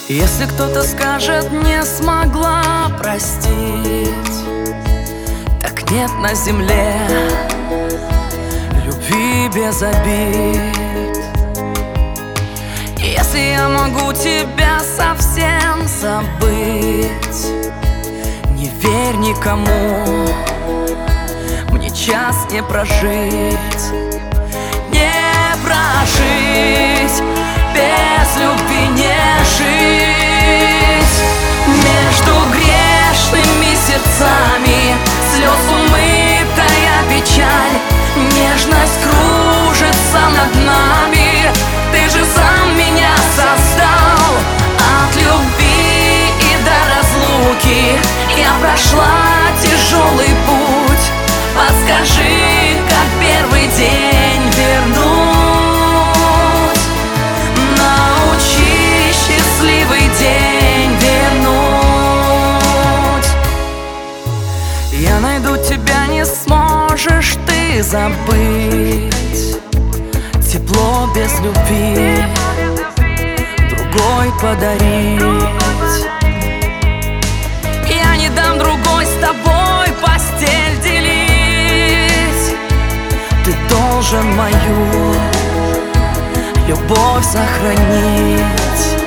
Если кто-то скажет, не смогла простить, так нет на земле любви без обид. Если я могу тебя совсем забыть, не верь никому, мне час не прожить, не прожить, без любви не жить. Между грешными сердцами слез умытая печаль, нежность кружится над нами. Ты же сам меня создал. От любви и до разлуки я прошла тяжелый путь. Подскажи, как первый день вернуть? Научи счастливый день вернуть. Я найду тебя, не сможешь ты забыть. Тепло без любви другой подарить. Я не дам другой с тобой постель делить. Ты должен мою любовь сохранить.